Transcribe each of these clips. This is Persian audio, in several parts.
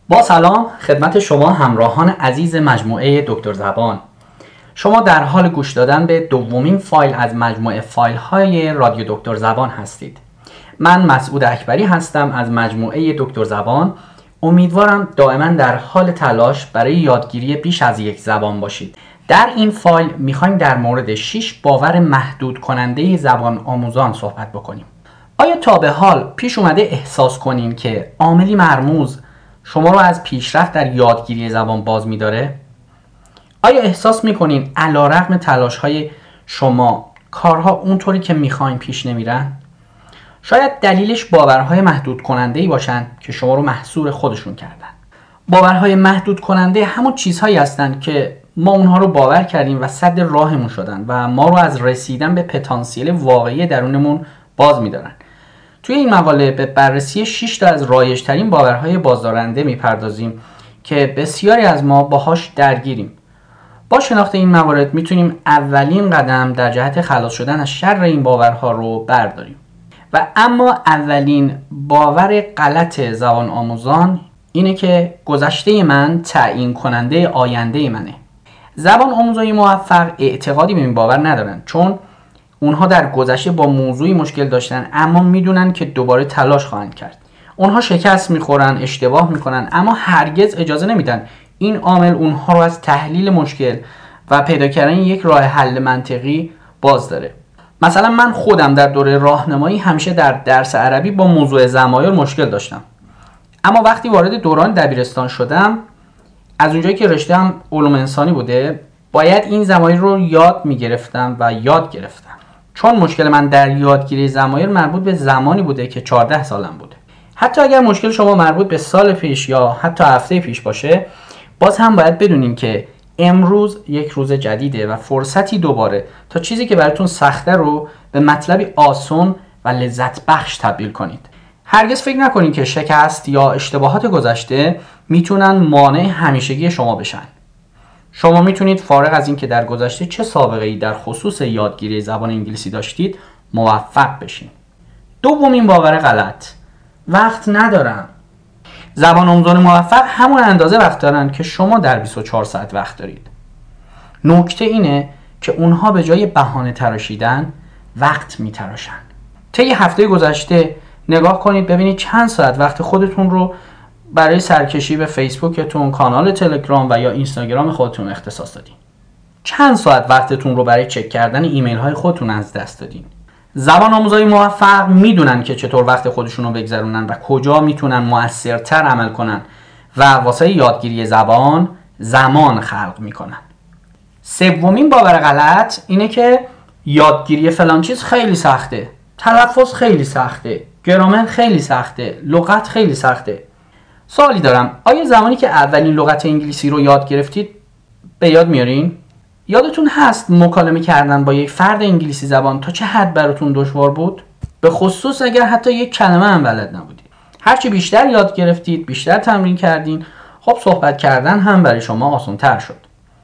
با سلام خدمت شما همراهان عزیز مجموعه دکتر زبان. شما در حال گوش دادن به دومین فایل از مجموعه فایل های رادیو دکتر زبان هستید. من مسعود اکبری هستم از مجموعه دکتر زبان. امیدوارم دائما در حال تلاش برای یادگیری بیش از یک زبان باشید. در این فایل میخوایم در مورد 6 باور محدود کننده زبان آموزان صحبت بکنیم. آیا تا به حال پیش اومده احساس کنین که عاملی مرموز شما رو از پیشرفت در یادگیری زبان باز می‌داره؟ آیا احساس می‌کنین علیرغم تلاش‌های شما کارها اونطوری که می‌خواین پیش نمیرن؟ شاید دلیلش باورهای محدود کننده‌ای باشن که شما رو محصور خودشون کردن. باورهای محدود کننده همون چیزهایی هستن که ما اونها رو باور کردیم و سد راهمون شدن و ما رو از رسیدن به پتانسیل واقعی درونمون باز می‌دارن. توی این مقاله به بررسی 6 تا از رایج‌ترین باورهای بازدارنده میپردازیم که بسیاری از ما باهاش درگیریم. با شناخت این موارد میتونیم اولین قدم در جهت خلاص شدن از شر این باورها رو برداریم. و اما اولین باور غلط زبان آموزان اینه که گذشته من تعیین کننده آینده منه. زبان آموزای موفق اعتقادی به این باور ندارن، چون اونها در گذشته با موضوعی مشکل داشتن اما میدونن که دوباره تلاش خواهند کرد. اونها شکست میخورن، اشتباه میکنن، اما هرگز اجازه نمیدن این عامل اونها رو از تحلیل مشکل و پیدا کردن یک راه حل منطقی باز داره. مثلا من خودم در دوره راهنمایی همیشه در درس عربی با موضوع ضمایر مشکل داشتم، اما وقتی وارد دوران دبیرستان شدم، از اونجایی که رشته‌ام علوم انسانی بوده، باید این ضمایر رو یاد میگرفتم و یاد گرفتم. چون مشکل من در یادگیری ضمایر مربوط به زمانی بوده که 14 سالم بوده. حتی اگر مشکل شما مربوط به سال پیش یا حتی هفته پیش باشه، باز هم باید بدونین که امروز یک روز جدیده و فرصتی دوباره تا چیزی که براتون سخته رو به مطلبی آسان و لذت بخش تبدیل کنید. هرگز فکر نکنین که شکست یا اشتباهات گذشته میتونن مانع همیشگی شما بشن. شما میتونید فارغ از این که در گذشته چه سابقه‌ای در خصوص یادگیری زبان انگلیسی داشتید موفق بشین. دومین باور غلط: وقت ندارم. زبان آموزان موفق همون اندازه وقت دارن که شما در 24 ساعت وقت دارید. نکته اینه که اونها به جای بهانه تراشیدن وقت میتراشن. طی هفته گذشته نگاه کنید ببینید چند ساعت وقت خودتون رو برای سرکشی به فیسبوکتون، کانال تلگرام و یا اینستاگرام خودتون اختصاص دادین. چند ساعت وقتتون رو برای چک کردن ایمیل های خودتون از دست دادین. زبان آموزای موفق میدونن که چطور وقت خودشون رو بگذرونن و کجا میتونن مؤثرتر عمل کنن و واسه یادگیری زبان زمان خلق میکنن. سومین باور غلط اینه که یادگیری فلان چیز خیلی سخته، تلفظ خیلی سخته، گرامر خیلی سخته، لغت خیلی سخته. سوالی دارم، آیا زمانی که اولین لغت انگلیسی رو یاد گرفتید به یاد میارین؟ یادتون هست مکالمه کردن با یک فرد انگلیسی زبان تا چه حد براتون دشوار بود؟ به خصوص اگر حتی یک کلمه هم بلد نبودید. هرچی بیشتر یاد گرفتید، بیشتر تمرین کردین، خب صحبت کردن هم برای شما آسان‌تر شد.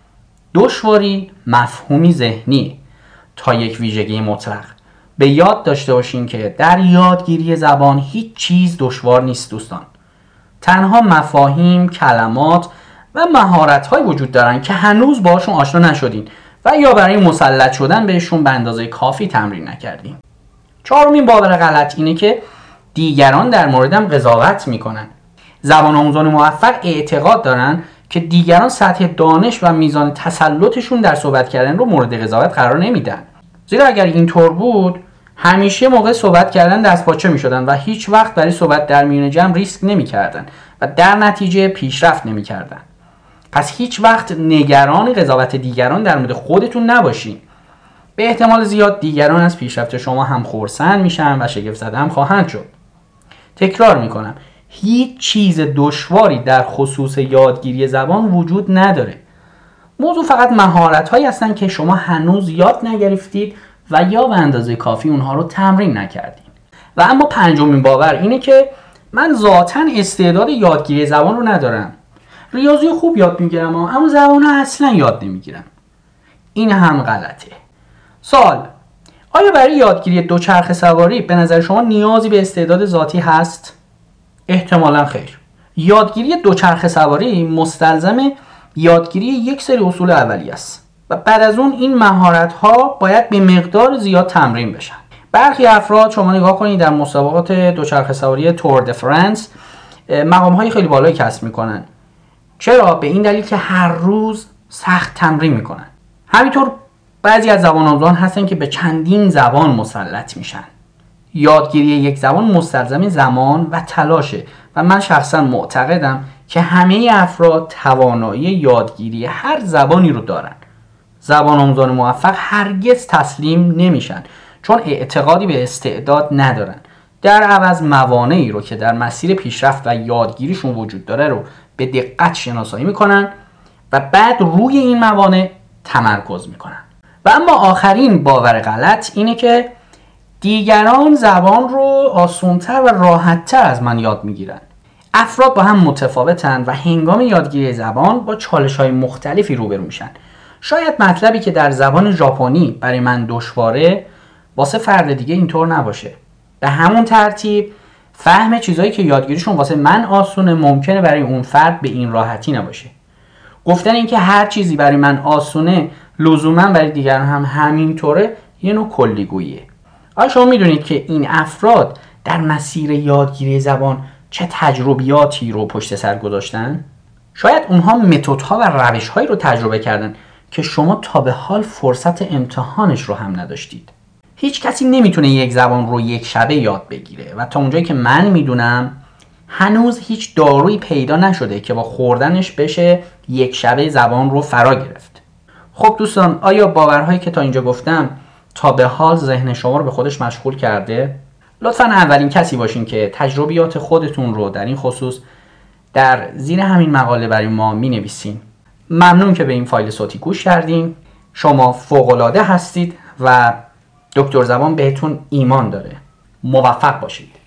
دشواری مفهومی ذهنی تا یک ویژگی مطلق. به یاد داشته باشین که در یادگیری زبان هیچ چیز دشوار نیست دوستان. تنها مفاهیم، کلمات و مهارت‌های وجود دارن که هنوز باشون آشنا نشدین و یا برای مسلط شدن بهشون به اندازه کافی تمرین نکردین. چهارمین باور غلط اینه که دیگران در موردم قضاوت میکنن. زبان آموزان موفق اعتقاد دارن که دیگران سطح دانش و میزان تسلطشون در صحبت کردن رو مورد قضاوت قرار نمیدن. زیرا اگر اینطور بود همیشه موقع صحبت کردن دستپاچه میشدن و هیچ وقت برای صحبت در میون جمع ریسک نمیکردن و در نتیجه پیشرفت نمیکردن. پس هیچ وقت نگران قضاوت دیگران در مورد خودتون نباشین. به احتمال زیاد دیگران از پیشرفت شما هم خرسند میشن و شگفت زده هم خواهند شد. تکرار میکنم، هیچ چیز دشواری در خصوص یادگیری زبان وجود نداره. موضوع فقط مهارت‌هایی هستن که شما هنوز یاد نگرفتید و یا به اندازه کافی اونها رو تمرین نکردین. و اما پنجمین باور اینه که من ذاتاً استعداد یادگیری زبان رو ندارم. ریاضی خوب یاد میگیرم اما زبان اصلا یاد نمیگیرم. این هم غلطه. سوال: آیا برای یادگیری دوچرخه سواری به نظر شما نیازی به استعداد ذاتی هست؟ احتمالاً خیر. یادگیری دوچرخه سواری مستلزم یادگیری یک سری اصول اولیه است و بعد از اون این مهارت‌ها باید به مقدار زیاد تمرین بشن. برخی افراد شما نگاه کنید در مسابقات دوچرخه سواری تور د فرانس مقام‌های خیلی بالایی کسب می‌کنن. چرا؟ به این دلیل که هر روز سخت تمرین می‌کنن. همینطور بعضی از زبان آموزان هستن که به چندین زبان مسلط میشن. یادگیری یک زبان مستلزم زمان و تلاشه و من شخصا معتقدم که همه افراد توانایی یادگیری هر زبانی رو دارن. زبان آموزان موفق هرگز تسلیم نمیشن چون اعتقادی به استعداد ندارن. در عوض موانعی رو که در مسیر پیشرفت و یادگیریشون وجود داره رو به دقت شناسایی میکنن و بعد روی این موانع تمرکز میکنن. و اما آخرین باور غلط اینه که دیگران زبان رو آسان‌تر و راحت‌تر از من یاد میگیرن. افراد با هم متفاوتن و هنگام یادگیری زبان با چالش‌های مختلفی روبرو میشن. شاید مطلبی که در زبان ژاپنی برای من دشواره واسه فرد دیگه اینطور نباشه. به همون ترتیب فهم چیزایی که یادگیریشون واسه من آسونه ممکنه برای اون فرد به این راحتی نباشه. گفتن این که هر چیزی برای من آسونه لزوما برای دیگران هم همینطوره یه نوع کلیگوییه. آیا شما میدونید که این افراد در مسیر یادگیری زبان چه تجربیاتی رو پشت سر گذاشتن؟ شاید اونها متدها و روش‌هایی رو تجربه کردن که شما تا به حال فرصت امتحانش رو هم نداشتید. هیچ کسی نمیتونه یک زبان رو یک شبه یاد بگیره و تا اونجایی که من میدونم هنوز هیچ دارویی پیدا نشده که با خوردنش بشه یک شبه زبان رو فرا گرفت. خب دوستان، آیا باورهایی که تا اینجا گفتم تا به حال ذهن شما رو به خودش مشغول کرده؟ لطفاً اولین کسی باشین که تجربیات خودتون رو در این خصوص در زیر همین مقاله برای ما می‌نویسین. ممنون که به این فایل صوتی گوش کردین. شما فوق‌العاده هستید و دکتر زبان بهتون ایمان داره. موفق باشید.